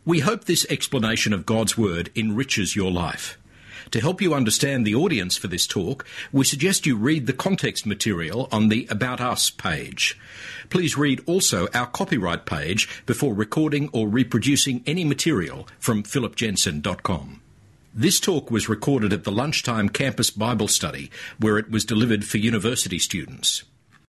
We hope this explanation of God's Word enriches your life. To help you understand the audience for this talk, we suggest you read the context material on the About Us page. Please read also our copyright page before recording or reproducing any material from philipjensen.com. This talk was recorded at the Lunchtime Campus Bible Study, where it was delivered for university students.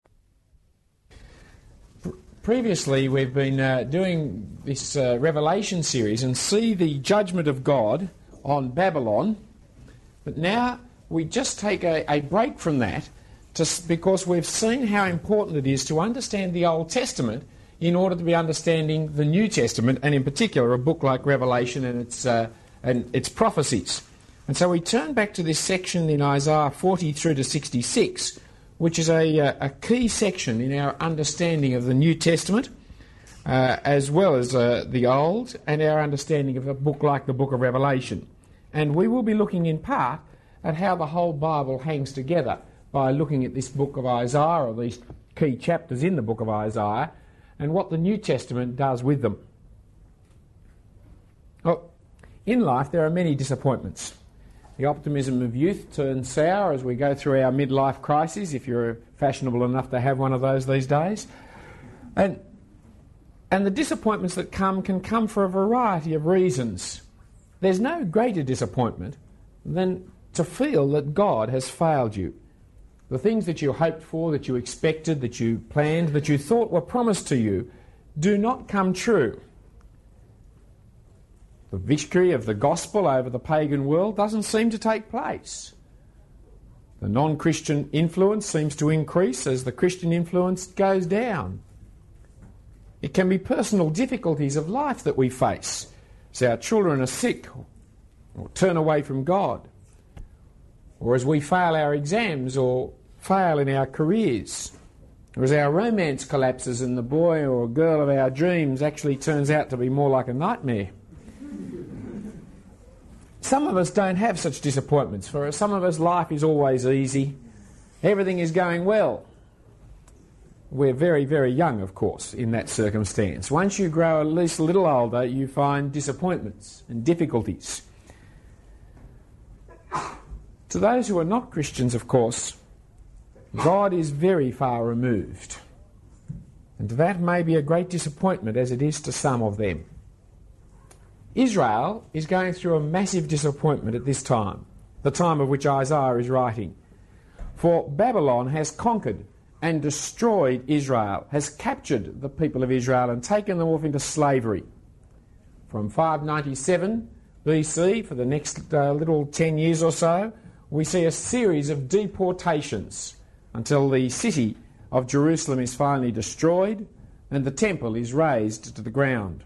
Previously, we've been doing this Revelation series and see the judgment of God on Babylon. But now we just take a break from that because we've seen how important it is to understand the Old Testament in order to be understanding the New Testament, and in particular a book like Revelation and its prophecies. And so we turn back to this section in Isaiah 40 through to 66, which is a key section in our understanding of the New Testament, as well as the Old, and our understanding of a book like the book of Revelation. And we will be looking in part at how the whole Bible hangs together by looking at this book of Isaiah, or these key chapters in the book of Isaiah, and what the New Testament does with them. Well, in life there are many disappointments. The optimism of youth turns sour as we go through our midlife crises, if you're fashionable enough to have one of those these days. And the disappointments that can come for a variety of reasons. There's no greater disappointment than to feel that God has failed you. The things that you hoped for, that you expected, that you planned, that you thought were promised to you, do not come true. The victory of the gospel over the pagan world doesn't seem to take place. The non-Christian influence seems to increase as the Christian influence goes down. It can be personal difficulties of life that we face, as our children are sick or turn away from God, or as we fail our exams or fail in our careers, or as our romance collapses and the boy or girl of our dreams actually turns out to be more like a nightmare. Some of us don't have such disappointments. For some of us, life is always easy. Everything is going well. We're very, very young, of course, in that circumstance. Once you grow at least a little older, you find disappointments and difficulties. To those who are not Christians, of course, God is very far removed. And that may be a great disappointment, as it is to some of them. Israel is going through a massive disappointment at this time, the time of which Isaiah is writing. For Babylon has conquered and destroyed Israel, has captured the people of Israel and taken them off into slavery. From 597 BC, for the next little 10 years or so, we see a series of deportations until the city of Jerusalem is finally destroyed and the temple is razed to the ground.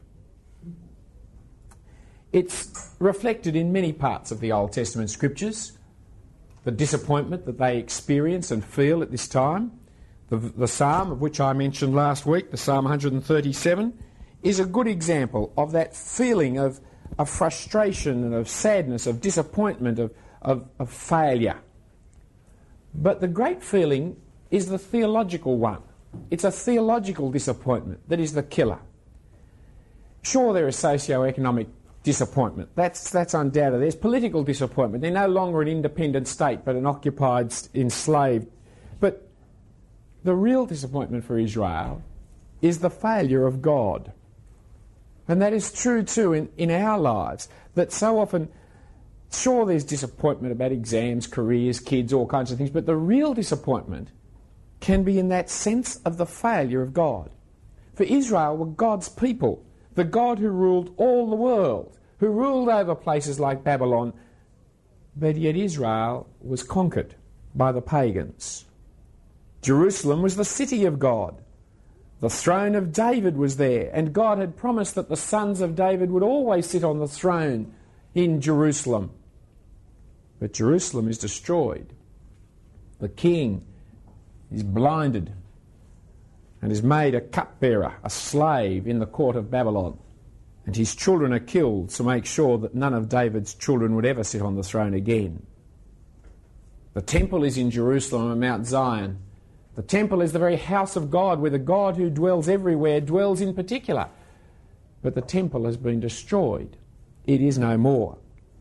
It's reflected in many parts of the Old Testament scriptures, the disappointment that they experience and feel at this time. The psalm of which I mentioned last week, the Psalm 137, is a good example of that feeling of frustration and of sadness, of disappointment, of failure. But the great feeling is the theological one. It's a theological disappointment that is the killer. Sure, there is socio-economic disappointment. That's undoubted. There's political disappointment. They're no longer an independent state but an occupied, enslaved. But the real disappointment for Israel is the failure of God. And that is true too in our lives, that so often, sure, there's disappointment about exams, careers, kids, all kinds of things, but the real disappointment can be in that sense of the failure of God. For Israel were God's people, the God who ruled all the world, who ruled over places like Babylon, but yet Israel was conquered by the pagans. Jerusalem was the city of God. The throne of David was there, and God had promised that the sons of David would always sit on the throne in Jerusalem. But Jerusalem is destroyed. The king is blinded and is made a cupbearer, a slave in the court of Babylon. And his children are killed to make sure that none of David's children would ever sit on the throne again. The temple is in Jerusalem on Mount Zion. The temple is the very house of God, where the God who dwells everywhere dwells in particular. but the temple has been destroyed. It is no more.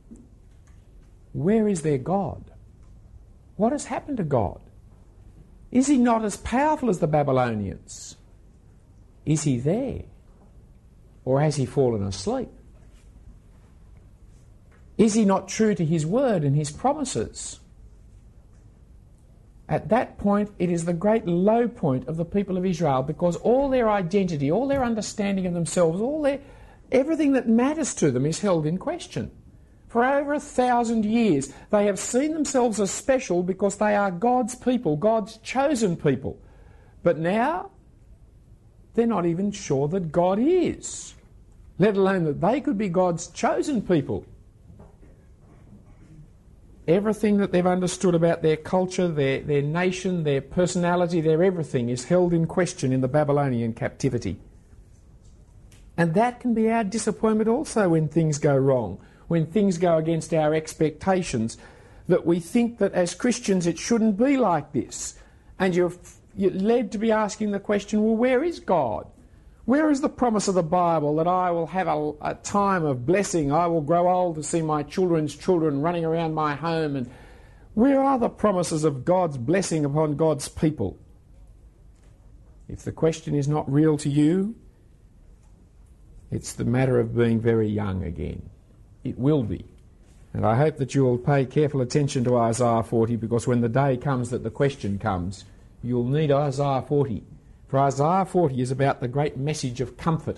Where is their God? What has happened to God? Is he not as powerful as the Babylonians? Is he there? Or has he fallen asleep? Is he not true to his word and his promises? At that point, it is the great low point of the people of Israel, because all their identity, all their understanding of themselves, everything that matters to them is held in question. For over 1,000 years, they have seen themselves as special because they are God's people, God's chosen people. But now, they're not even sure that God is, let alone that they could be God's chosen people. Everything that they've understood about their culture, their nation, their personality, their everything is held in question in the Babylonian captivity. And that can be our disappointment also when things go wrong, when things go against our expectations, that we think that as Christians it shouldn't be like this. And you're led to be asking the question, well, where is God? Where is the promise of the Bible that I will have a time of blessing? I will grow old to see my children's children running around my home. And where are the promises of God's blessing upon God's people? If the question is not real to you, it's the matter of being very young again. It will be. And I hope that you will pay careful attention to Isaiah 40, because when the day comes that the question comes, you'll need Isaiah 40. For Isaiah 40 is about the great message of comfort.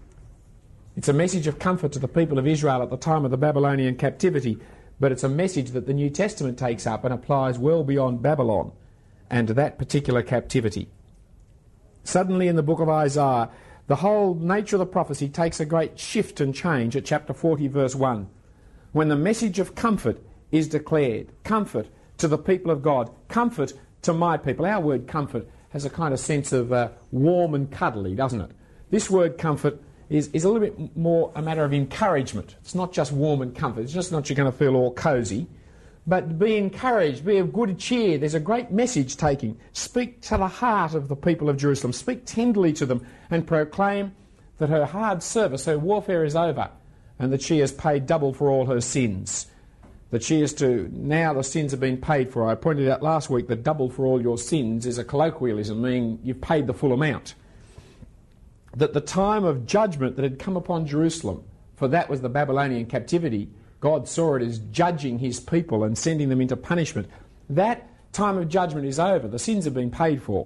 It's a message of comfort to the people of Israel at the time of the Babylonian captivity, but it's a message that the New Testament takes up and applies well beyond Babylon and to that particular captivity. Suddenly in the book of Isaiah, the whole nature of the prophecy takes a great shift and change at chapter 40, verse 1, when the message of comfort is declared. Comfort to the people of God. Comfort to my people. Our word comfort has a kind of sense of warm and cuddly, doesn't it? This word comfort is a little bit more a matter of encouragement. It's not just warm and comfort. It's just not you're going to feel all cosy. But be encouraged, be of good cheer. There's a great message taking. Speak to the heart of the people of Jerusalem. Speak tenderly to them and proclaim that her hard service, her warfare is over, and that she has paid double for all her sins. That she is to, now the sins have been paid for. I pointed out last week that double for all your sins is a colloquialism, meaning you've paid the full amount. That the time of judgment that had come upon Jerusalem, for that was the Babylonian captivity, God saw it as judging his people and sending them into punishment. That time of judgment is over. The sins have been paid for.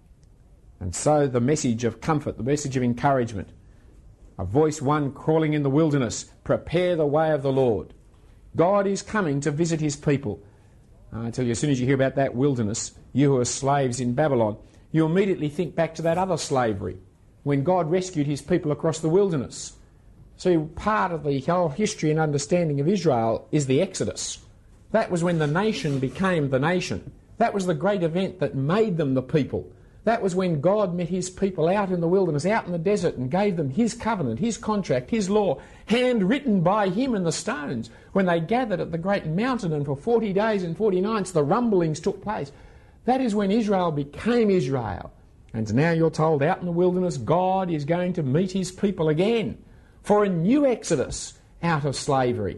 And so the message of comfort, the message of encouragement, a voice one calling in the wilderness, prepare the way of the Lord. God is coming to visit his people. I tell you, as soon as you hear about that wilderness, you who are slaves in Babylon, you immediately think back to that other slavery, when God rescued his people across the wilderness. So part of the whole history and understanding of Israel is the Exodus. That was when the nation became the nation. That was the great event that made them the people. That was when God met his people out in the wilderness, out in the desert, and gave them his covenant, his contract, his law, handwritten by him in the stones. When they gathered at the great mountain and for 40 days and 40 nights the rumblings took place. That is when Israel became Israel. And now you're told out in the wilderness God is going to meet his people again for a new exodus out of slavery.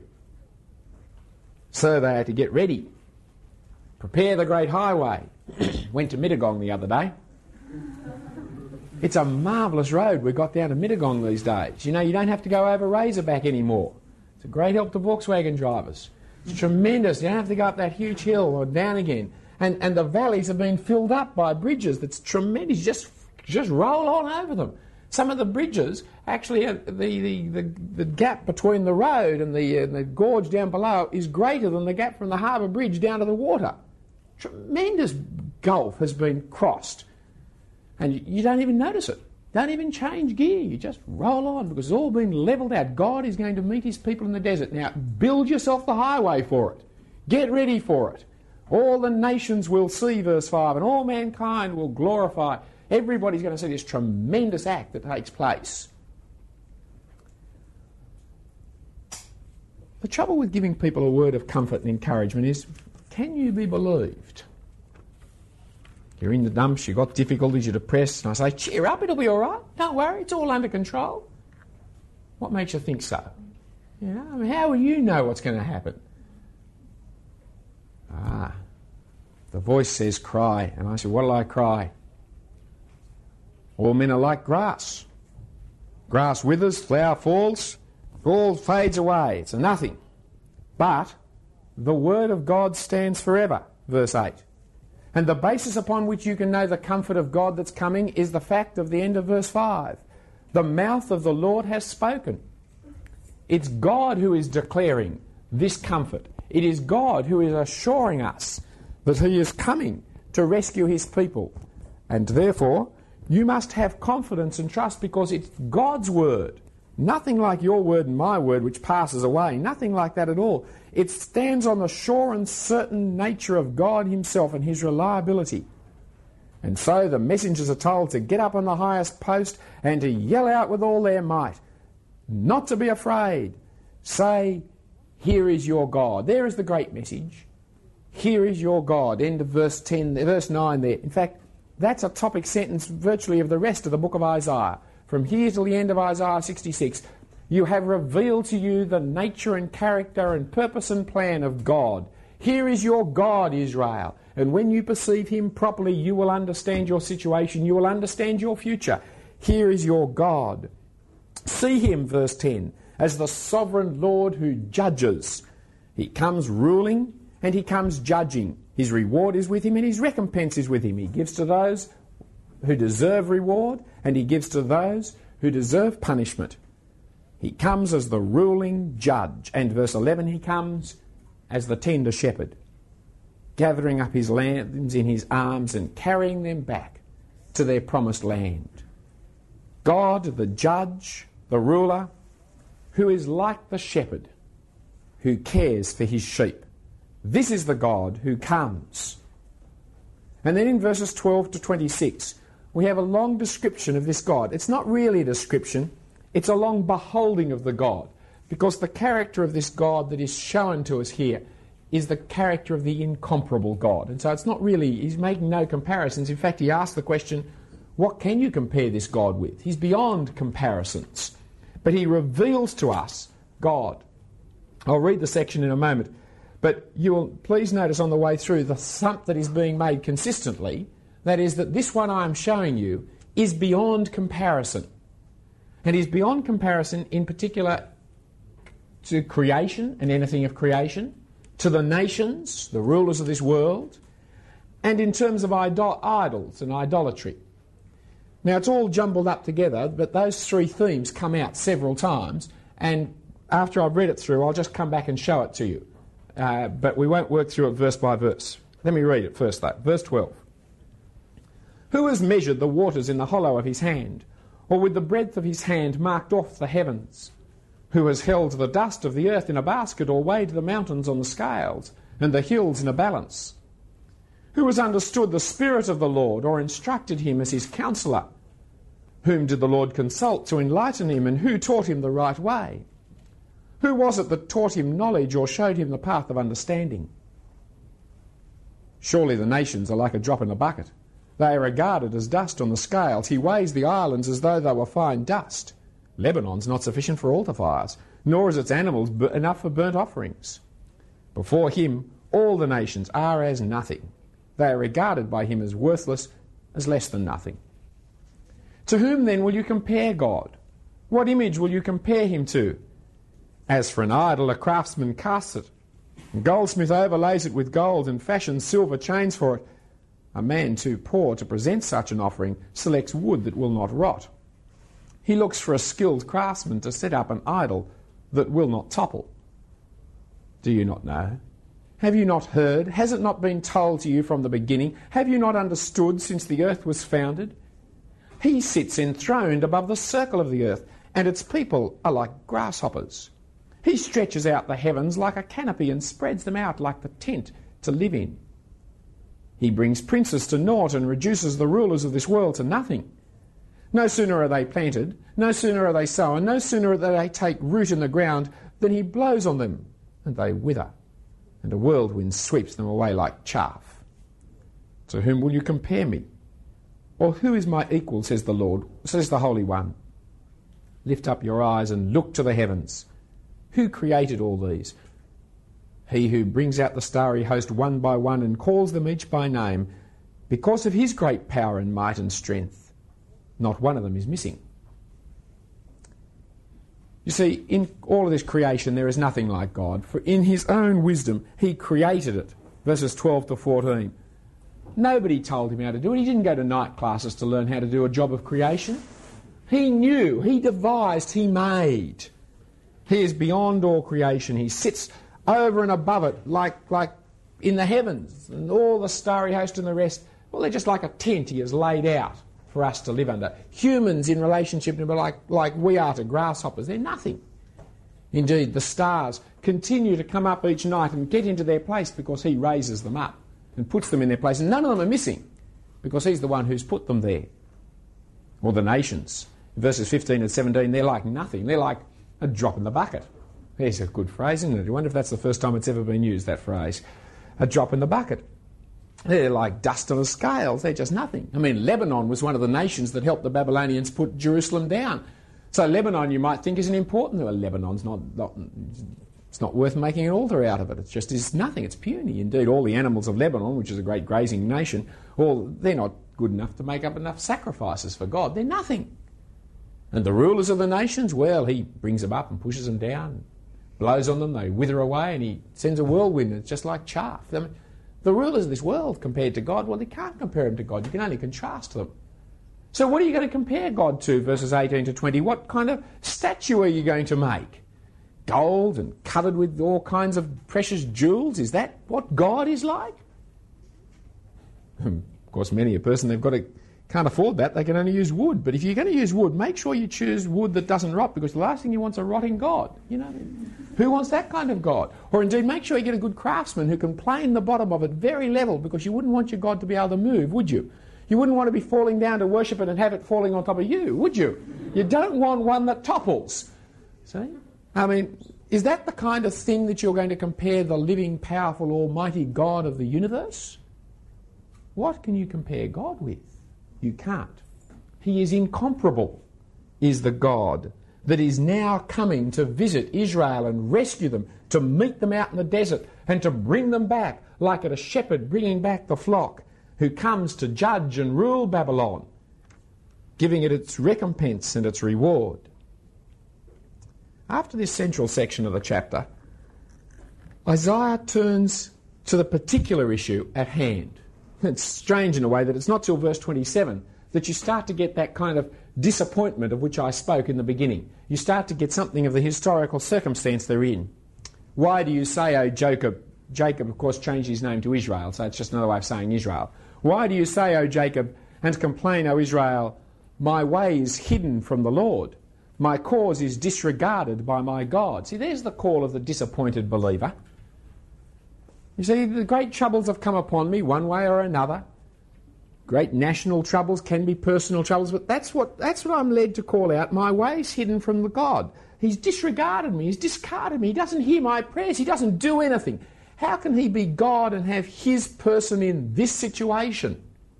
So they had to get ready. Prepare the great highway. Went to Mittagong the other day. It's a marvellous road we got down to Mittagong these days. You know, you don't have to go over Razorback anymore. It's a great help to Volkswagen drivers. It's tremendous. You don't have to go up that huge hill or down again. And the valleys have been filled up by bridges. That's tremendous. Just roll on over them. Some of the bridges, actually, the gap between the road and the gorge down below is greater than the gap from the harbour bridge down to the water. Tremendous gulf has been crossed. And you don't even notice it. Don't even change gear. You just roll on because it's all been levelled out. God is going to meet his people in the desert. Now, build yourself the highway for it. Get ready for it. All the nations will see, verse 5, and all mankind will glorify. Everybody's going to see this tremendous act that takes place. The trouble with giving people a word of comfort and encouragement is, can you be believed? You're in the dumps, you've got difficulties, you're depressed, and I say, cheer up, it'll be all right. Don't worry, it's all under control. What makes you think so? You know, I mean, how will you know what's going to happen? The voice says cry. And I said, what'll I cry? All men are like grass. Grass withers, flower falls, all fades away. It's a nothing. But the word of God stands forever, verse 8. And the basis upon which you can know the comfort of God that's coming is the fact of the end of verse 5. The mouth of the Lord has spoken. It's God who is declaring this comfort. It is God who is assuring us that he is coming to rescue his people. And therefore, you must have confidence and trust because it's God's word. Nothing like your word and my word which passes away. Nothing like that at all. It stands on the sure and certain nature of God himself and his reliability. And so the messengers are told to get up on the highest post and to yell out with all their might. Not to be afraid. Say, here is your God. There is the great message. Here is your God. End of verse 9 there. In fact, that's a topic sentence virtually of the rest of the book of Isaiah. From here till the end of Isaiah 66, you have revealed to you the nature and character and purpose and plan of God. Here is your God, Israel. And when you perceive him properly, you will understand your situation. You will understand your future. Here is your God. See him, verse 10, as the sovereign Lord who judges. He comes ruling and he comes judging. His reward is with him and his recompense is with him. He gives to those who deserve reward and he gives to those who deserve punishment. He comes as the ruling judge. And verse 11, he comes as the tender shepherd, gathering up his lambs in his arms and carrying them back to their promised land. God, the judge, the ruler, who is like the shepherd, who cares for his sheep. This is the God who comes. And then in verses 12 to 26, we have a long description of this God. It's not really a description, it's a long beholding of the God, because the character of this God that is shown to us here is the character of the incomparable God. And so it's not really, he's making no comparisons. In fact, he asks the question, what can you compare this God with? He's beyond comparisons. But he reveals to us God. I'll read the section in a moment. But you will please notice on the way through the sump that is being made consistently, that is that this one I am showing you is beyond comparison. And is beyond comparison in particular to creation and anything of creation, to the nations, the rulers of this world, and in terms of idols and idolatry. Now it's all jumbled up together, but those three themes come out several times, and after I've read it through, I'll just come back and show it to you. But we won't work through it verse by verse. Let me read it first though. Verse 12. Who has measured the waters in the hollow of his hand, or with the breadth of his hand marked off the heavens? Who has held the dust of the earth in a basket, or weighed the mountains on the scales, and the hills in a balance? Who has understood the Spirit of the Lord, or instructed him as his counsellor? Whom did the Lord consult to enlighten him, and who taught him the right way? Who was it that taught him knowledge, or showed him the path of understanding? Surely the nations are like a drop in a bucket. They are regarded as dust on the scales. He weighs the islands as though they were fine dust. Lebanon's not sufficient for altar fires, nor is its animals enough for burnt offerings. Before him all the nations are as nothing. They are regarded by him as worthless, as less than nothing. To whom then will you compare God? What image will you compare him to? As for an idol, a craftsman casts it. A goldsmith overlays it with gold and fashions silver chains for it. A man too poor to present such an offering selects wood that will not rot. He looks for a skilled craftsman to set up an idol that will not topple. Do you not know? Have you not heard? Has it not been told to you from the beginning? Have you not understood since the earth was founded? He sits enthroned above the circle of the earth, and its people are like grasshoppers. He stretches out the heavens like a canopy and spreads them out like the tent to live in. He brings princes to naught and reduces the rulers of this world to nothing. No sooner are they planted, no sooner are they sown, no sooner do they take root in the ground than he blows on them, and they wither, and a whirlwind sweeps them away like chaff. To whom will you compare me? Or who is my equal, says the Lord, says the Holy One? Lift up your eyes and look to the heavens. Who created all these? He who brings out the starry host one by one and calls them each by name, because of his great power and might and strength, not one of them is missing. You see, in all of this creation there is nothing like God, for in his own wisdom he created it. Verses 12 to 14. Nobody told him how to do it. He didn't go to night classes to learn how to do a job of creation. He knew, he devised, he made. He is beyond all creation. He sits over and above it like in the heavens, and all the starry host and the rest, well, they're just like a tent he has laid out for us to live under. Humans in relationship to him are like we are to grasshoppers. They're nothing. Indeed, the stars continue to come up each night and get into their place because he raises them up and puts them in their place. And none of them are missing because he's the one who's put them there. Or the nations. Verses 15 and 17, they're like nothing. They're like a drop in the bucket. There's a good phrase, isn't it? I wonder if that's the first time it's ever been used, that phrase. A drop in the bucket. They're like dust on the scales. They're just nothing. I mean, Lebanon was one of the nations that helped the Babylonians put Jerusalem down. So Lebanon, you might think, isn't important. Well, Lebanon's not it's not worth making an altar out of it. It just is nothing. It's puny. Indeed, all the animals of Lebanon, which is a great grazing nation, they're not good enough to make up enough sacrifices for God. They're nothing. And the rulers of the nations, well, he brings them up and pushes them down, blows on them, they wither away, and he sends a whirlwind. It's just like chaff. I mean, the rulers of this world compared to God, well, you can't compare them to God. You can only contrast them. So what are you going to compare God to, verses 18 to 20? What kind of statue are you going to make? Gold and covered with all kinds of precious jewels? Is that what God is like? Of course, many a person, can't afford that. They can only use wood. But if you're going to use wood, make sure you choose wood that doesn't rot, because the last thing you want is a rotting God. You know, who wants that kind of God? Or indeed, make sure you get a good craftsman who can plane the bottom of it very level, because you wouldn't want your God to be able to move, would you? You wouldn't want to be falling down to worship it and have it falling on top of you, would you? You don't want one that topples. See? I mean, is that the kind of thing that you're going to compare the living, powerful, almighty God of the universe? What can you compare God with? You can't. He is incomparable, is the God that is now coming to visit Israel and rescue them, to meet them out in the desert and to bring them back, like a shepherd bringing back the flock, who comes to judge and rule Babylon, giving it its recompense and its reward. After this central section of the chapter, Isaiah turns to the particular issue at hand. It's strange in a way that it's not till verse 27 that you start to get that kind of disappointment of which I spoke in the beginning. You start to get something of the historical circumstance they're in. Why do you say, O Jacob? Jacob, of course, changed his name to Israel, so it's just another way of saying Israel. Why do you say, O Jacob, and complain, O Israel, my way is hidden from the Lord. My cause is disregarded by my God. See, there's the call of the disappointed believer. You see, the great troubles have come upon me one way or another. Great national troubles can be personal troubles, but that's what I'm led to call out. My way's hidden from the God. He's disregarded me. He's discarded me. He doesn't hear my prayers. He doesn't do anything. How can he be God and have his person in this situation?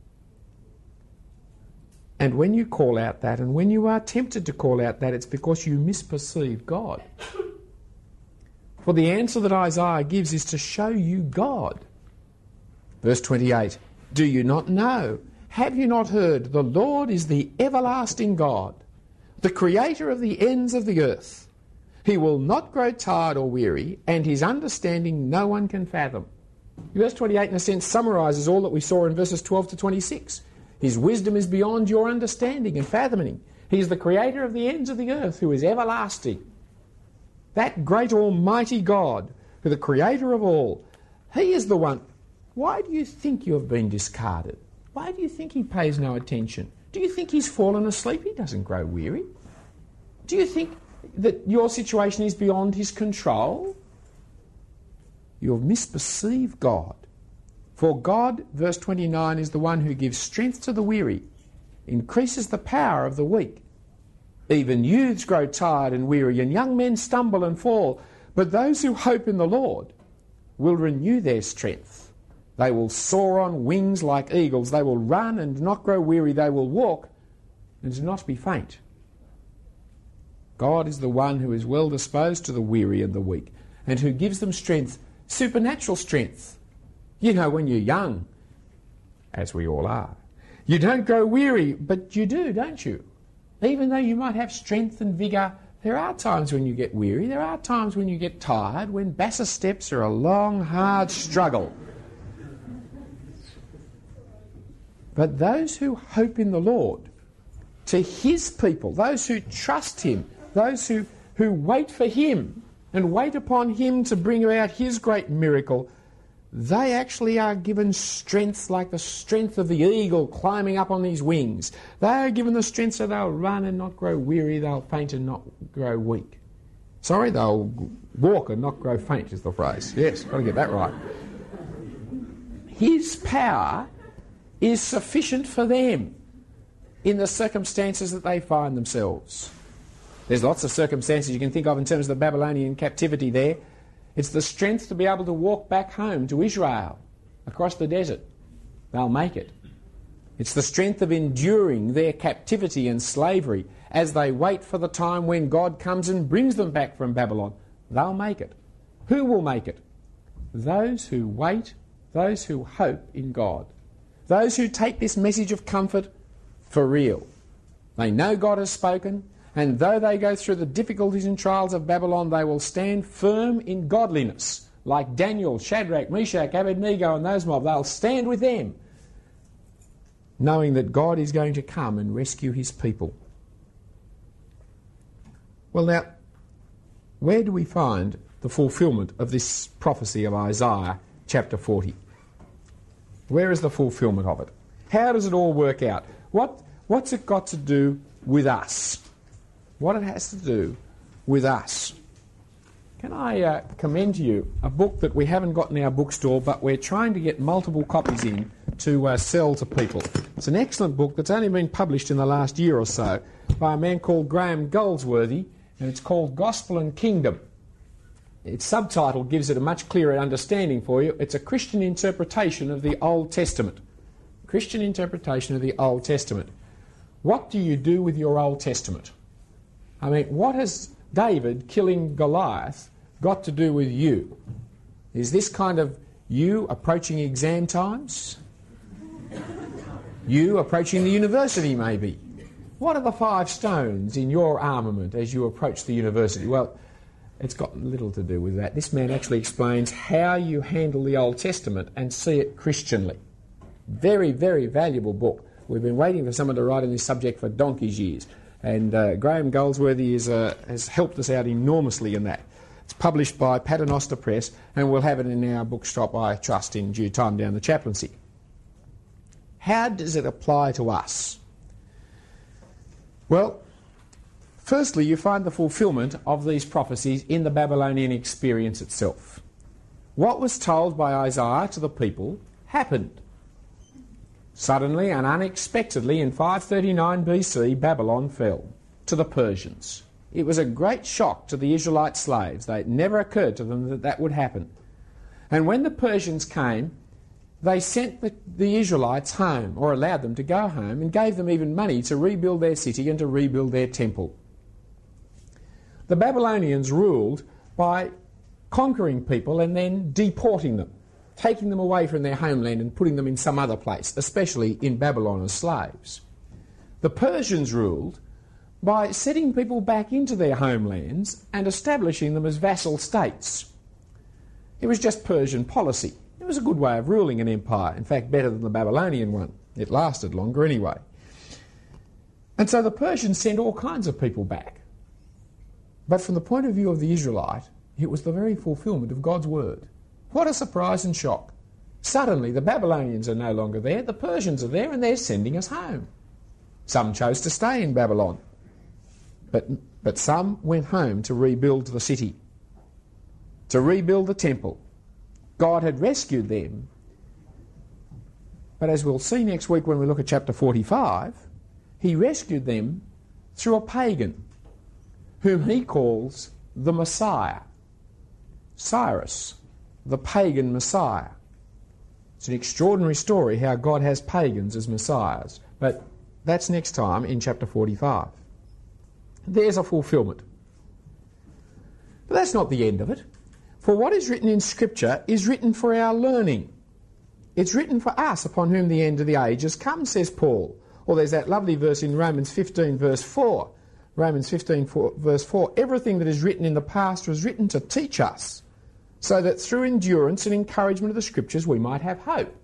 And when you call out that, and when you are tempted to call out that, it's because you misperceive God. For the answer that Isaiah gives is to show you God. Verse 28, do you not know? Have you not heard? The Lord is the everlasting God, the creator of the ends of the earth. He will not grow tired or weary, and his understanding no one can fathom. Verse 28, in a sense, summarises all that we saw in verses 12 to 26. His wisdom is beyond your understanding and fathoming. He is the creator of the ends of the earth, who is everlasting. That great almighty God, who the creator of all, he is the one. Why do you think you have been discarded? Why do you think he pays no attention? Do you think he's fallen asleep? He doesn't grow weary. Do you think that your situation is beyond his control? You've misperceived God. For God, verse 29, is the one who gives strength to the weary, increases the power of the weak. Even youths grow tired and weary, and young men stumble and fall. But those who hope in the Lord will renew their strength. They will soar on wings like eagles. They will run and not grow weary. They will walk and not be faint. God is the one who is well disposed to the weary and the weak, and who gives them strength, supernatural strength. You know, when you're young, as we all are, you don't grow weary, but you do, don't you? Even though you might have strength and vigour, there are times when you get weary, there are times when you get tired, when Bassett steps are a long, hard struggle. But those who hope in the Lord, to his people, those who trust him, those who wait for him and wait upon him to bring about his great miracle, they actually are given strength like the strength of the eagle climbing up on these wings. They are given the strength so they'll run and not grow weary, they'll faint and not grow weak. Sorry, they'll walk and not grow faint is the phrase. Yes, got to get that right. His power is sufficient for them in the circumstances that they find themselves. There's lots of circumstances you can think of in terms of the Babylonian captivity there. It's the strength to be able to walk back home to Israel, across the desert. They'll make it. It's the strength of enduring their captivity and slavery as they wait for the time when God comes and brings them back from Babylon. They'll make it. Who will make it? Those who wait, those who hope in God. Those who take this message of comfort for real. They know God has spoken, and though they go through the difficulties and trials of Babylon, they will stand firm in godliness. Like Daniel, Shadrach, Meshach, Abednego and those mob, they'll stand with them, knowing that God is going to come and rescue his people. Well now, where do we find the fulfilment of this prophecy of Isaiah chapter 40? Where is the fulfilment of it? How does it all work out? What's it got to do with us? What it has to do with us. Can I commend to you a book that we haven't got in our bookstore, but we're trying to get multiple copies in to sell to people. It's an excellent book that's only been published in the last year or so by a man called Graham Goldsworthy, and it's called Gospel and Kingdom. Its subtitle gives it a much clearer understanding for you. It's a Christian interpretation of the Old Testament. Christian interpretation of the Old Testament. What do you do with your Old Testament? I mean, what has David killing Goliath got to do with you? Is this kind of you approaching exam times? You approaching the university, maybe? What are the 5 stones in your armament as you approach the university? Well, it's got little to do with that. This man actually explains how you handle the Old Testament and see it Christianly. Very, very valuable book. We've been waiting for someone to write on this subject for donkey's years. And Graham Goldsworthy has helped us out enormously in that. It's published by Paternoster Press, and we'll have it in our bookshop, I trust, in due time down the chaplaincy. How does it apply to us? Well, firstly, you find the fulfilment of these prophecies in the Babylonian experience itself. What was told by Isaiah to the people happened. Suddenly and unexpectedly in 539 BC, Babylon fell to the Persians. It was a great shock to the Israelite slaves. It never occurred to them that that would happen. And when the Persians came, they sent the Israelites home, or allowed them to go home, and gave them even money to rebuild their city and to rebuild their temple. The Babylonians ruled by conquering people and then deporting them, taking them away from their homeland and putting them in some other place, especially in Babylon as slaves. The Persians ruled by setting people back into their homelands and establishing them as vassal states. It was just Persian policy. It was a good way of ruling an empire, in fact better than the Babylonian one. It lasted longer anyway. And so the Persians sent all kinds of people back. But from the point of view of the Israelite, it was the very fulfilment of God's word. What a surprise and shock. Suddenly the Babylonians are no longer there, the Persians are there, and they're sending us home. Some chose to stay in Babylon, but some went home to rebuild the city, to rebuild the temple. God had rescued them, but as we'll see next week when we look at chapter 45, he rescued them through a pagan whom he calls the Messiah, Cyrus, the pagan Messiah. It's an extraordinary story how God has pagans as messiahs, but that's next time in chapter 45. There's a fulfilment. But that's not the end of it. For what is written in Scripture is written for our learning. It's written for us, upon whom the end of the age has come, says Paul. Or there's that lovely verse in Romans 15 verse 4. Romans 15 verse 4. Everything that is written in the past was written to teach us, so that through endurance and encouragement of the Scriptures we might have hope.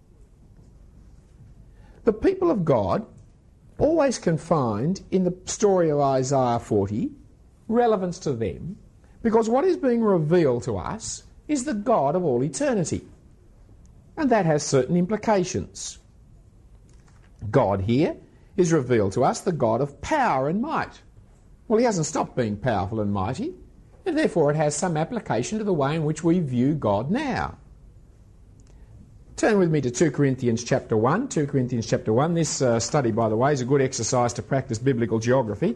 The people of God always can find in the story of Isaiah 40 relevance to them, because what is being revealed to us is the God of all eternity. And that has certain implications. God here is revealed to us the God of power and might. Well, he hasn't stopped being powerful and mighty, and therefore it has some application to the way in which we view God now. Turn with me to 2 Corinthians chapter 1. 2 Corinthians chapter 1. This study, by the way, is a good exercise to practice biblical geography.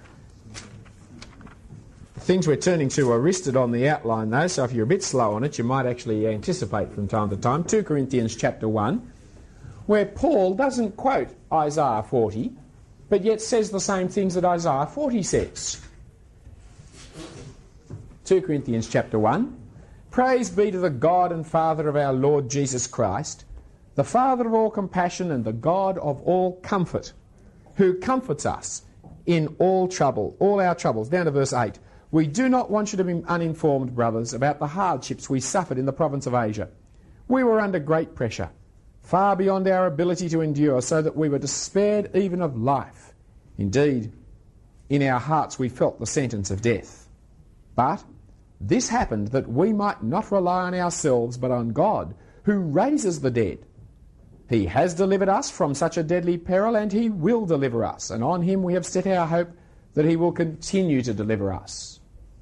The things we're turning to are listed on the outline, though, so if you're a bit slow on it, you might actually anticipate from time to time. 2 Corinthians chapter 1, where Paul doesn't quote Isaiah 40, but yet says the same things that Isaiah 40 says. 2 Corinthians chapter 1. Praise be to the God and Father of our Lord Jesus Christ, the Father of all compassion and the God of all comfort, who comforts us in all trouble, all our troubles. Down to verse 8. We do not want you to be uninformed, brothers, about the hardships we suffered in the province of Asia. We were under great pressure, far beyond our ability to endure, so that we were despaired even of life. Indeed, in our hearts we felt the sentence of death. But this happened that we might not rely on ourselves, but on God, who raises the dead. He has delivered us from such a deadly peril, and he will deliver us, and on him we have set our hope that he will continue to deliver us.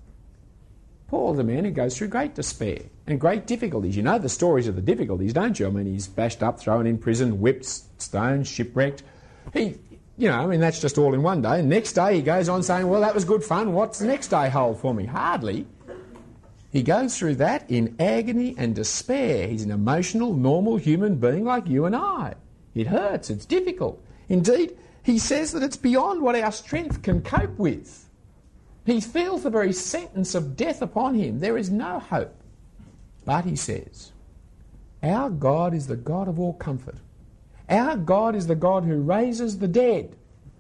Paul's a man who goes through great despair and great difficulties. You know the stories of the difficulties, don't you? I mean, he's bashed up, thrown in prison, whipped, stoned, shipwrecked. That's just all in one day. And next day he goes on saying, well, that was good fun. What's the next day hold for me? Hardly. He goes through that in agony and despair. He's an emotional, normal human being like you and I. It hurts. It's difficult. Indeed, he says that it's beyond what our strength can cope with. He feels the very sentence of death upon him. There is no hope. But he says, our God is the God of all comfort. Our God is the God who raises the dead.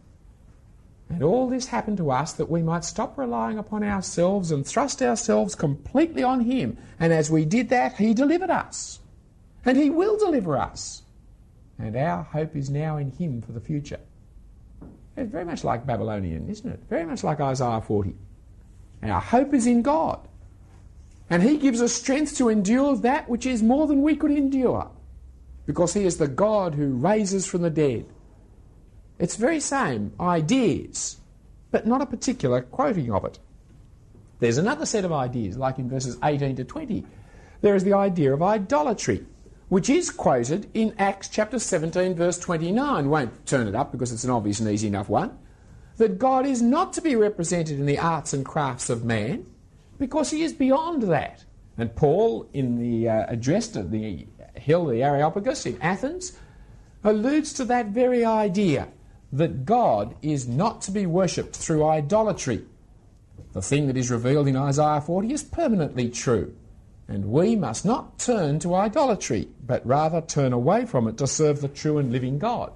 And all this happened to us that we might stop relying upon ourselves and thrust ourselves completely on him. And as we did that, he delivered us. And he will deliver us. And our hope is now in him for the future. It's very much like Babylonian, isn't it? Very much like Isaiah 40. Our hope is in God. And he gives us strength to endure that which is more than we could endure, because he is the God who raises from the dead. It's very same ideas, but not a particular quoting of it. There's another set of ideas, like in verses 18 to 20. There is the idea of idolatry, which is quoted in Acts chapter 17, verse 29. Won't turn it up because it's an obvious and easy enough one. That God is not to be represented in the arts and crafts of man, because he is beyond that. And Paul, in the address to the hill, the Areopagus in Athens, alludes to that very idea, that God is not to be worshipped through idolatry. The thing that is revealed in Isaiah 40 is permanently true, and we must not turn to idolatry, but rather turn away from it to serve the true and living God.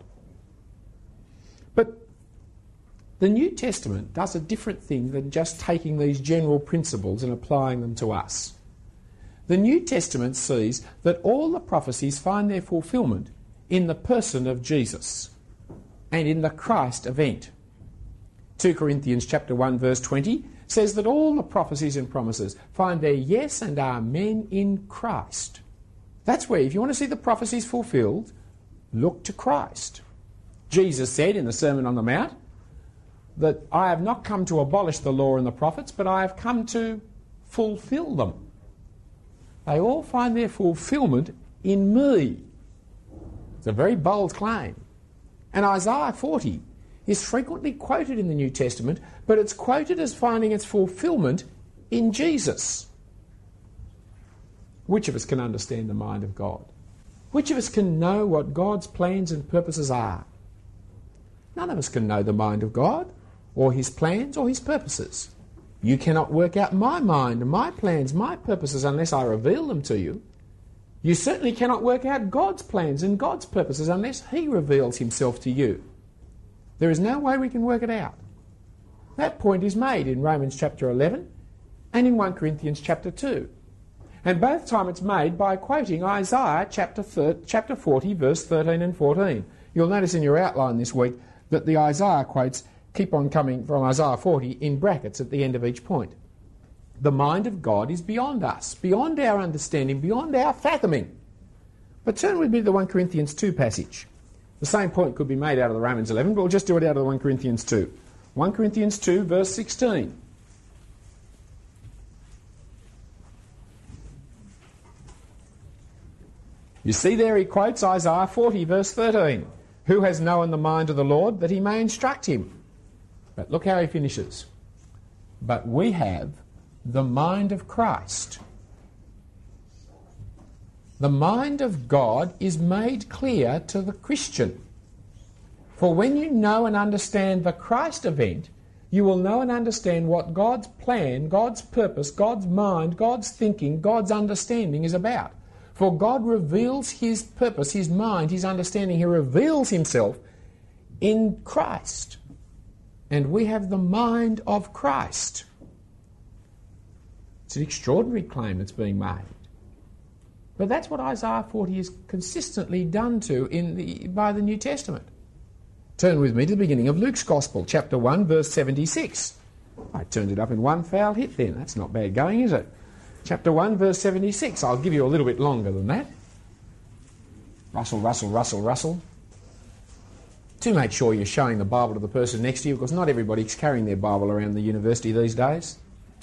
But the New Testament does a different thing than just taking these general principles and applying them to us. The New Testament sees that all the prophecies find their fulfilment in the person of Jesus and in the Christ event. 2 Corinthians chapter 1 verse 20 says that all the prophecies and promises find their yes and amen in Christ. That's where, if you want to see the prophecies fulfilled, look to Christ. Jesus said in the Sermon on the Mount that I have not come to abolish the law and the prophets, but I have come to fulfill them. They all find their fulfilment in me. It's a very bold claim. And Isaiah 40 is frequently quoted in the New Testament, but it's quoted as finding its fulfilment in Jesus. Which of us can understand the mind of God? Which of us can know what God's plans and purposes are? None of us can know the mind of God. or his plans or his purposes. You cannot work out my mind, my plans, my purposes unless I reveal them to you. You certainly cannot work out God's plans and God's purposes unless he reveals himself to you. There is no way we can work it out. That point is made in Romans chapter 11 and in 1 Corinthians chapter 2. And both time it's made by quoting Isaiah chapter 40, verse 13 and 14. You'll notice in your outline this week that the Isaiah quotes keep on coming from Isaiah 40 in brackets at the end of each point. The mind of God is beyond us, beyond our understanding, beyond our fathoming. But turn with me to the 1 Corinthians 2 passage. The same point could be made out of the Romans 11, but we'll just do it out of the 1 Corinthians 2. 1 Corinthians 2, verse 16. You see there he quotes Isaiah 40, verse 13. Who has known the mind of the Lord that he may instruct him? But look how he finishes. But we have the mind of Christ. The mind of God is made clear to the Christian. For when you know and understand the Christ event, you will know and understand what God's plan, God's purpose, God's mind, God's thinking, God's understanding is about. For God reveals his purpose, his mind, his understanding. He reveals himself in Christ. And we have the mind of Christ. It's an extraordinary claim that's being made. But that's what Isaiah 40 is consistently done to by the New Testament. Turn with me to the beginning of Luke's Gospel, chapter 1, verse 76. I turned it up in one foul hit then. That's not bad going, is it? Chapter 1, verse 76. I'll give you a little bit longer than that. Rustle, rustle, rustle, rustle. Do make sure you're showing the Bible to the person next to you, because not everybody's carrying their Bible around the university these days.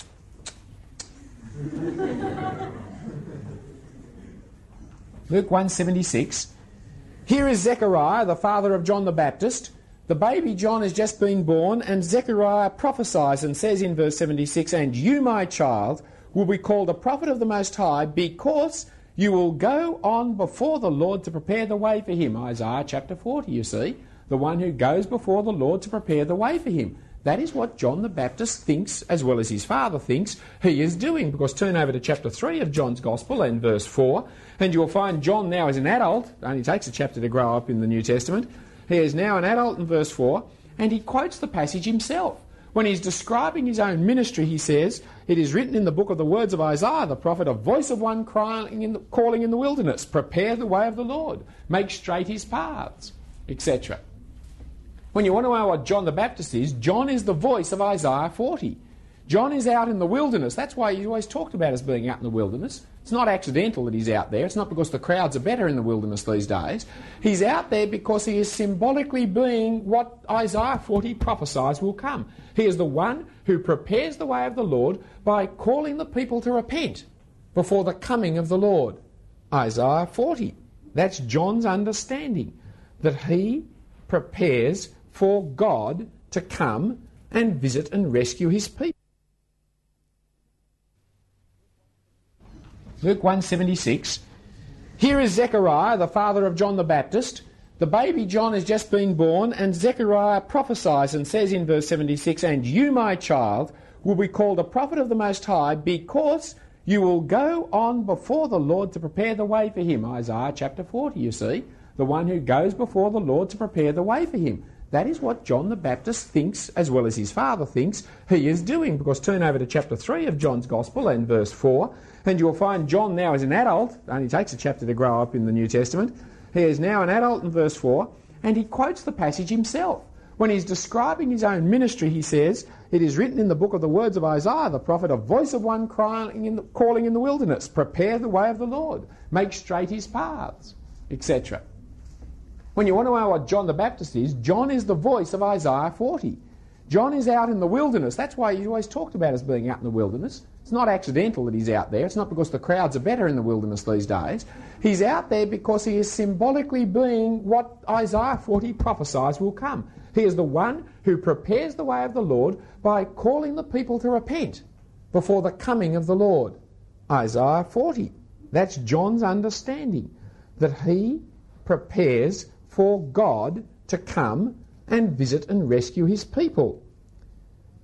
Luke 1:76. Here is Zechariah, the father of John the Baptist. The baby John has just been born, and Zechariah prophesies and says in verse 76, and you, my child, will be called a prophet of the Most High, because you will go on before the Lord to prepare the way for him. Isaiah chapter 40, you see. The one who goes before the Lord to prepare the way for him. That is what John the Baptist thinks, as well as his father thinks, he is doing. Because turn over to chapter 3 of John's Gospel and verse 4, and you'll find John now as an adult. It only takes a chapter to grow up in the New Testament. He is now an adult in verse 4, and he quotes the passage himself. When he's describing his own ministry, he says, it is written in the book of the words of Isaiah, the prophet, a voice of one calling in the wilderness, prepare the way of the Lord, make straight his paths, etc. When you want to know what John the Baptist is, John is the voice of Isaiah 40. John is out in the wilderness. That's why he's always talked about as being out in the wilderness. It's not accidental that he's out there. It's not because the crowds are better in the wilderness these days. He's out there because he is symbolically being what Isaiah 40 prophesies will come. He is the one who prepares the way of the Lord by calling the people to repent before the coming of the Lord. Isaiah 40. That's John's understanding, that he prepares for God to come and visit and rescue his people. Luke 1:76. Here is Zechariah, the father of John the Baptist. The baby John has just been born, and Zechariah prophesies and says in verse 76, and you, my child, will be called a prophet of the Most High, because you will go on before the Lord to prepare the way for him. Isaiah chapter 40, you see. The one who goes before the Lord to prepare the way for him. That is what John the Baptist thinks, as well as his father thinks, he is doing. Because turn over to chapter 3 of John's Gospel and verse 4, and you'll find John now as an adult. It only takes a chapter to grow up in the New Testament. He is now an adult in verse 4, and he quotes the passage himself. When he's describing his own ministry, he says, it is written in the book of the words of Isaiah, the prophet, a voice of one calling in the wilderness, prepare the way of the Lord, make straight his paths, etc. When you want to know what John the Baptist is, John is the voice of Isaiah 40. John is out in the wilderness. That's why he's always talked about as being out in the wilderness. It's not accidental that he's out there. It's not because the crowds are better in the wilderness these days. He's out there because he is symbolically being what Isaiah 40 prophesies will come. He is the one who prepares the way of the Lord by calling the people to repent before the coming of the Lord. Isaiah 40. That's John's understanding, that he prepares for God to come and visit and rescue his people.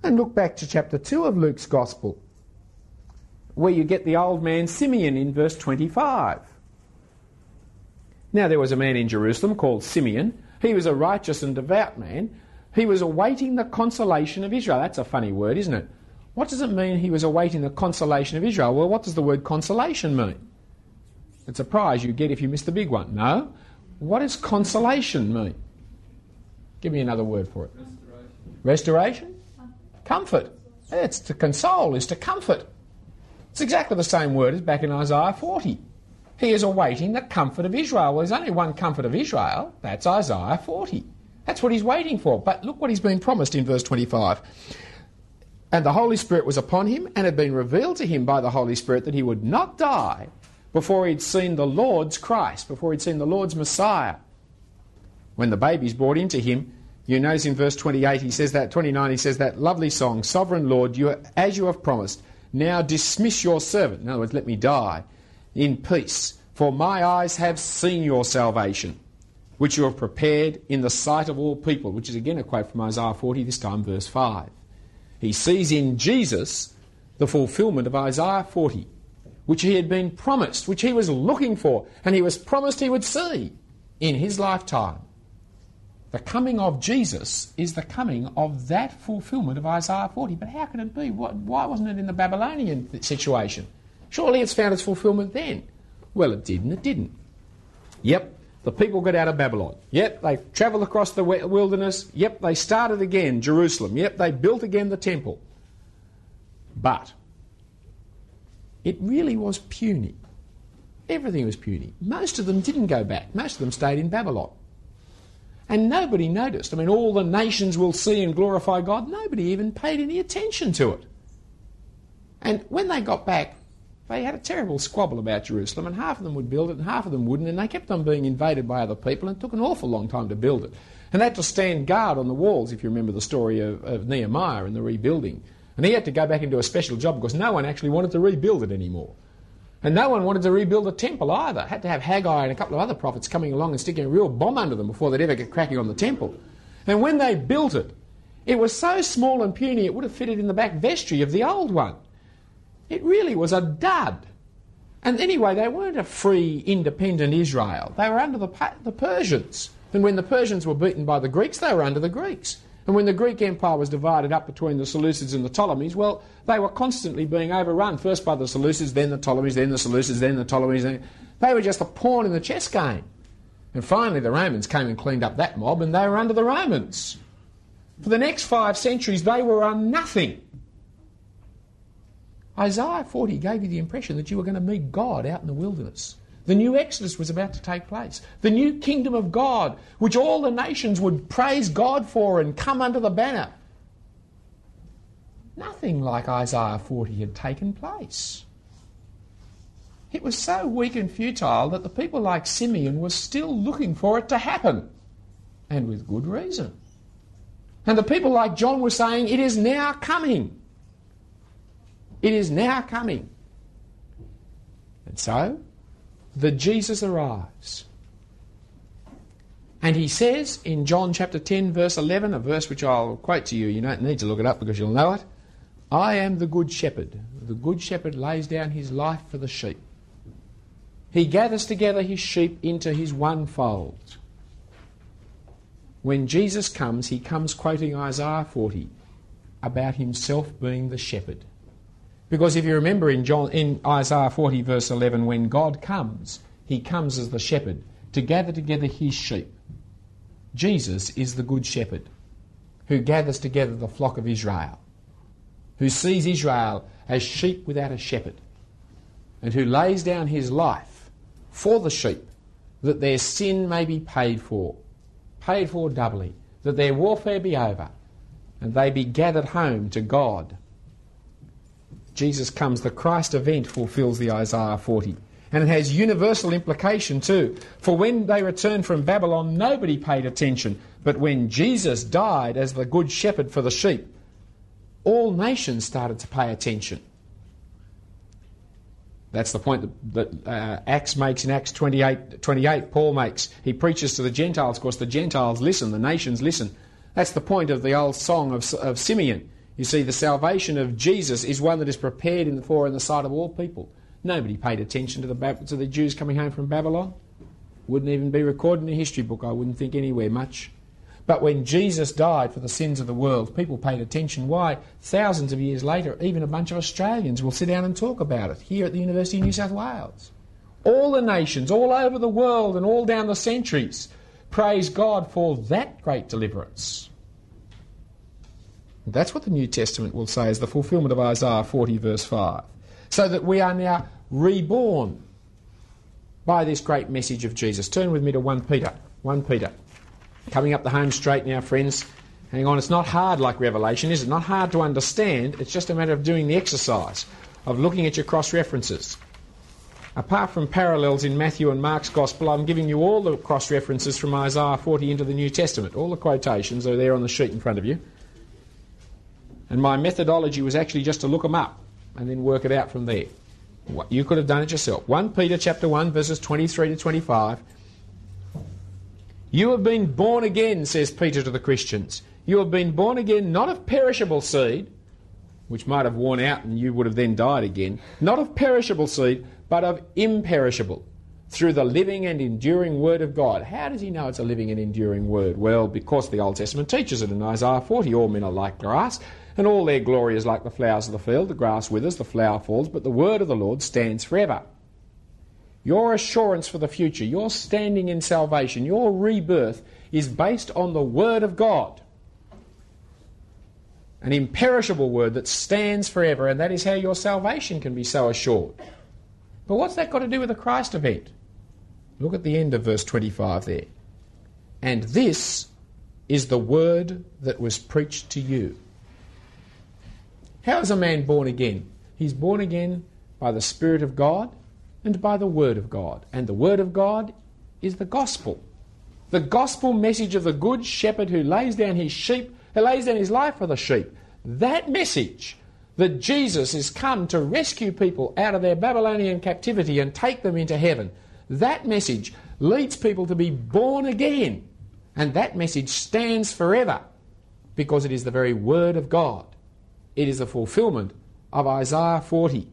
And look back to chapter 2 of Luke's Gospel, where you get the old man Simeon in verse 25. Now there was a man in Jerusalem called Simeon. He was a righteous and devout man. He was awaiting the consolation of Israel. That's a funny word, isn't it? What does it mean he was awaiting the consolation of Israel? Well, what does the word consolation mean? It's a prize you get if you miss the big one. No. What does consolation mean? Give me another word for it. Restoration? Comfort. It's to console, is to comfort. It's exactly the same word as back in Isaiah 40. He is awaiting the comfort of Israel. Well, there's only one comfort of Israel. That's Isaiah 40. That's what he's waiting for. But look what he's been promised in verse 25. And the Holy Spirit was upon him, and had been revealed to him by the Holy Spirit that he would not die before he'd seen the Lord's Christ, before he'd seen the Lord's Messiah. When the baby's brought into him, you notice in verse 28, he says that, 29, he says that lovely song, Sovereign Lord, as you have promised, now dismiss your servant. In other words, let me die in peace, for my eyes have seen your salvation, which you have prepared in the sight of all people, which is again a quote from Isaiah 40, this time verse 5. He sees in Jesus the fulfilment of Isaiah 40, which he had been promised, which he was looking for, and he was promised he would see in his lifetime. The coming of Jesus is the coming of that fulfilment of Isaiah 40. But how can it be? Why wasn't it in the Babylonian situation? Surely it's found its fulfilment then. Well, it did and it didn't. Yep, the people got out of Babylon. Yep, they travelled across the wilderness. Yep, they started again Jerusalem. Yep, they built again the temple. But it really was puny. Everything was puny. Most of them didn't go back. Most of them stayed in Babylon. And nobody noticed. I mean, all the nations will see and glorify God. Nobody even paid any attention to it. And when they got back, they had a terrible squabble about Jerusalem, and half of them would build it and half of them wouldn't, and they kept on being invaded by other people, and it took an awful long time to build it. And they had to stand guard on the walls, if you remember the story of Nehemiah and the rebuilding. And he had to go back and do a special job because no one actually wanted to rebuild it anymore. And no one wanted to rebuild the temple either. Had to have Haggai and a couple of other prophets coming along and sticking a real bomb under them before they'd ever get cracking on the temple. And when they built it, it was so small and puny it would have fitted in the back vestry of the old one. It really was a dud. And anyway, they weren't a free, independent Israel. They were under the Persians. And when the Persians were beaten by the Greeks, they were under the Greeks. And when the Greek Empire was divided up between the Seleucids and the Ptolemies, well, they were constantly being overrun, first by the Seleucids, then the Ptolemies, then the Seleucids, then the Ptolemies. They were just a pawn in the chess game. And finally the Romans came and cleaned up that mob, and they were under the Romans. For the next 5 centuries, they were a nothing. Isaiah 40 gave you the impression that you were going to meet God out in the wilderness. The new Exodus was about to take place. The new kingdom of God, which all the nations would praise God for and come under the banner. Nothing like Isaiah 40 had taken place. It was so weak and futile that the people like Simeon were still looking for it to happen, and with good reason. And the people like John were saying, it is now coming. It is now coming. And so, the Jesus arrives. And he says in John chapter 10 verse 11, a verse which I'll quote to you, you don't need to look it up because you'll know it. I am the good shepherd. The good shepherd lays down his life for the sheep. He gathers together his sheep into his one fold. When Jesus comes, he comes quoting Isaiah 40 about himself being the shepherd. Because if you remember in Isaiah 40 verse 11, when God comes, he comes as the shepherd to gather together his sheep. Jesus is the good shepherd who gathers together the flock of Israel, who sees Israel as sheep without a shepherd, and who lays down his life for the sheep, that their sin may be paid for doubly, that their warfare be over, and they be gathered home to God. Jesus comes, the Christ event fulfills the Isaiah 40. And it has universal implication too. For when they returned from Babylon, nobody paid attention. But when Jesus died as the good shepherd for the sheep, all nations started to pay attention. That's the point that Acts makes in Acts 28, Paul makes. He preaches to the Gentiles. Of course, the Gentiles listen, the nations listen. That's the point of the old song of Simeon. You see, the salvation of Jesus is one that is prepared in the sight of all people. Nobody paid attention to the Jews coming home from Babylon. Wouldn't even be recorded in a history book, I wouldn't think, anywhere much. But when Jesus died for the sins of the world, people paid attention. Why? Thousands of years later, even a bunch of Australians will sit down and talk about it here at the University of New South Wales. All the nations, all over the world and all down the centuries, praise God for that great deliverance. That's what the New Testament will say is the fulfilment of Isaiah 40 verse 5. So that we are now reborn by this great message of Jesus. Turn with me to 1 Peter. 1 Peter. Coming up the home straight now, friends. Hang on, it's not hard like Revelation, is it? Not hard to understand. It's just a matter of doing the exercise, of looking at your cross-references. Apart from parallels in Matthew and Mark's Gospel, I'm giving you all the cross-references from Isaiah 40 into the New Testament. All the quotations are there on the sheet in front of you. And my methodology was actually just to look them up and then work it out from there. You could have done it yourself. 1 Peter chapter 1, verses 23 to 25. You have been born again, says Peter to the Christians. You have been born again, not of perishable seed, which might have worn out and you would have then died again, not of perishable seed, but of imperishable, through the living and enduring word of God. How does he know it's a living and enduring word? Well, because the Old Testament teaches it in Isaiah 40. All men are like grass, and all their glory is like the flowers of the field. The grass withers, the flower falls, but the word of the Lord stands forever. Your assurance for the future, your standing in salvation, your rebirth is based on the Word of God. An imperishable Word that stands forever, and that is how your salvation can be so assured. But what's that got to do with the Christ event? Look at the end of verse 25 there. And this is the Word that was preached to you. How is a man born again? He's born again by the Spirit of God and by the Word of God. And the Word of God is the gospel. The gospel message of the good shepherd who lays down his life for the sheep. That message that Jesus is come to rescue people out of their Babylonian captivity and take them into heaven. That message leads people to be born again. And that message stands forever because it is the very Word of God. It is a fulfilment of Isaiah 40.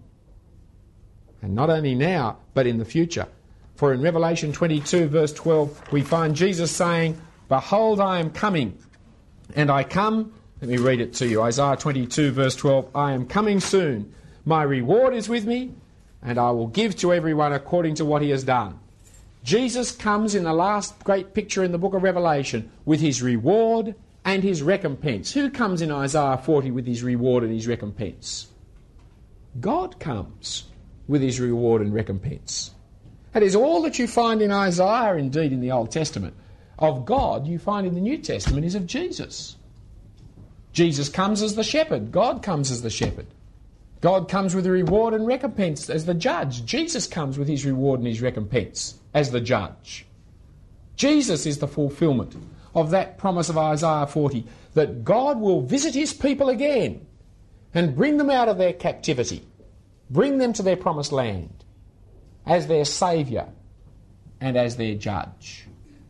And not only now, but in the future. For in Revelation 22, verse 12, we find Jesus saying, Behold, I am coming, and I come. Let me read it to you. Isaiah 22, verse 12, I am coming soon. My reward is with me, and I will give to everyone according to what he has done. Jesus comes in the last great picture in the book of Revelation with his reward and his recompense. Who comes in Isaiah 40 with his reward and his recompense? God comes with his reward and recompense. That is all that you find in Isaiah, indeed in the Old Testament, of God you find in the New Testament is of Jesus. Jesus comes as the shepherd. God comes as the shepherd. God comes with a reward and recompense as the judge. Jesus comes with his reward and his recompense as the judge. Jesus is the fulfilment of that promise of Isaiah 40, that God will visit his people again and bring them out of their captivity, bring them to their promised land as their saviour and as their judge.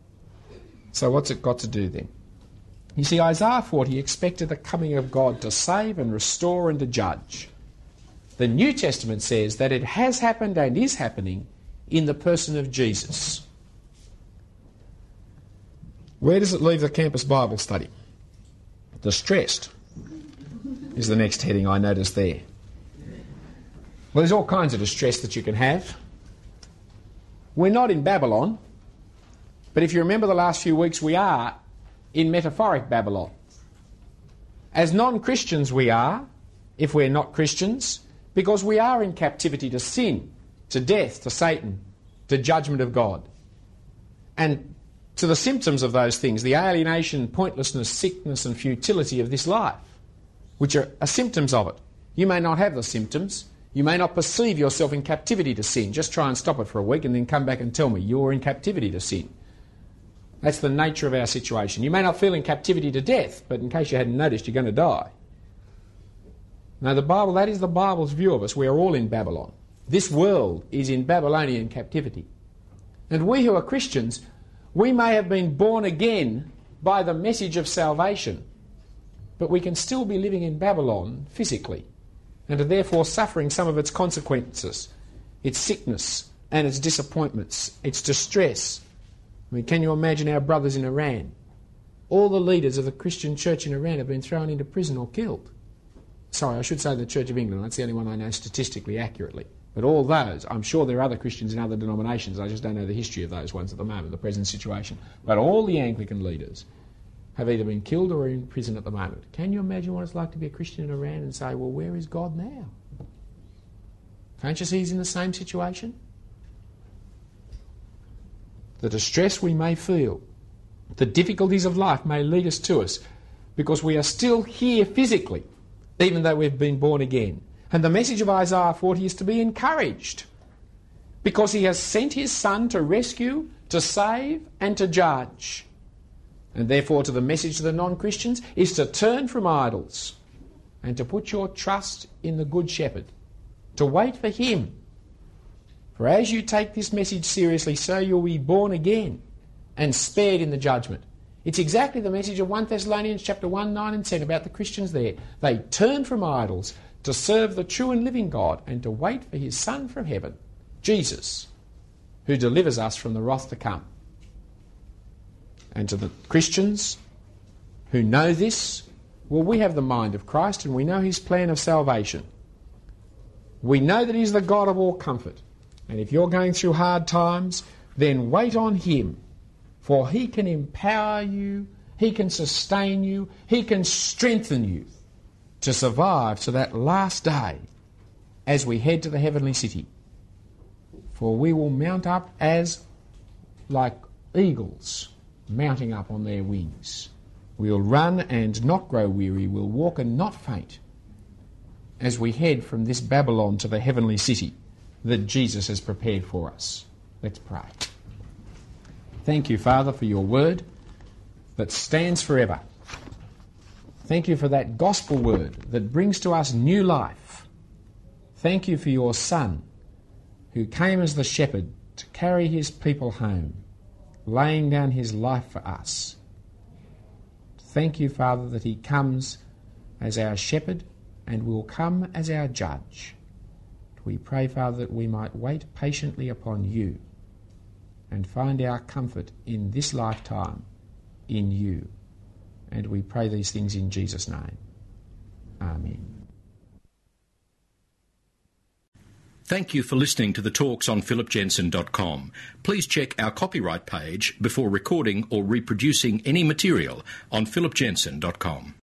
So what's it got to do then? You see, Isaiah 40 expected the coming of God to save and restore and to judge. The New Testament says that it has happened and is happening in the person of Jesus. Where does it leave the campus Bible study? Distressed is the next heading I noticed there. Well, there's all kinds of distress that you can have. We're not in Babylon, but if you remember the last few weeks, we are in metaphoric Babylon. As non-Christians we are, if we're not Christians, because we are in captivity to sin, to death, to Satan, to judgment of God. And to the symptoms of those things, the alienation, pointlessness, sickness and futility of this life, which are symptoms of it. You may not have the symptoms. You may not perceive yourself in captivity to sin. Just try and stop it for a week and then come back and tell me you're in captivity to sin. That's the nature of our situation. You may not feel in captivity to death, but in case you hadn't noticed, you're going to die. Now the Bible, that is the Bible's view of us. We are all in Babylon. This world is in Babylonian captivity. And we who are Christians, we may have been born again by the message of salvation. but we can still be living in Babylon physically, and are therefore suffering some of its consequences, its sickness and its disappointments, its distress. I mean, can you imagine our brothers in Iran? All the leaders of the Christian church in Iran have been thrown into prison or killed. Sorry, I should say the Church of England. That's the only one I know statistically accurately. But all those, I'm sure there are other Christians in other denominations, I just don't know the history of those ones at the moment, the present situation. But all the Anglican leaders have either been killed or are in prison at the moment. Can you imagine what it's like to be a Christian in Iran and say, well, where is God now? Can't you see he's in the same situation? The distress we may feel, the difficulties of life may lead us to us because we are still here physically, even though we've been born again. And the message of Isaiah 40 is to be encouraged because he has sent his Son to rescue, to save and to judge. And therefore to the message to the non-Christians is to turn from idols and to put your trust in the Good Shepherd, to wait for him. For as you take this message seriously, so you'll be born again and spared in the judgment. It's exactly the message of 1 Thessalonians chapter 1, 9 and 10 about the Christians there. They turn from idols to serve the true and living God and to wait for his Son from heaven, Jesus, who delivers us from the wrath to come. And to the Christians who know this, well, we have the mind of Christ and we know his plan of salvation. We know that he's the God of all comfort. And if you're going through hard times, then wait on him, for he can empower you, he can sustain you, he can strengthen you to survive to that last day as we head to the heavenly city. For we will mount up as like eagles mounting up on their wings. We'll run and not grow weary, we'll walk and not faint as we head from this Babylon to the heavenly city that Jesus has prepared for us. Let's pray. Thank you, Father, for your word that stands forever. Thank you for that gospel word that brings to us new life. Thank you for your Son, who came as the shepherd to carry his people home, laying down his life for us. Thank you, Father, that he comes as our shepherd and will come as our judge. We pray, Father, that we might wait patiently upon you and find our comfort in this lifetime in you. And we pray these things in Jesus' name. Amen. Thank you for listening to the talks on philipjensen.com. Please check our copyright page before recording or reproducing any material on philipjensen.com.